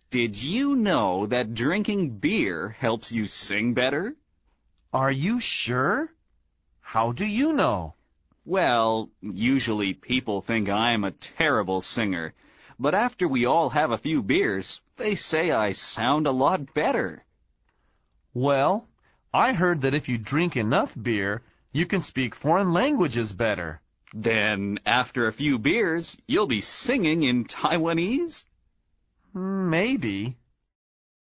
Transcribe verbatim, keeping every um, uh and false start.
Did you know that drinking beer helps you sing better? Are you sure? How do you know? Well, usually people think I'm a terrible singer, but after we all have a few beers, they say I sound a lot better. Well, I heard that if you drink enough beer, you can speak foreign languages better. Then, after a few beers, you'll be singing in Taiwanese? Maybe.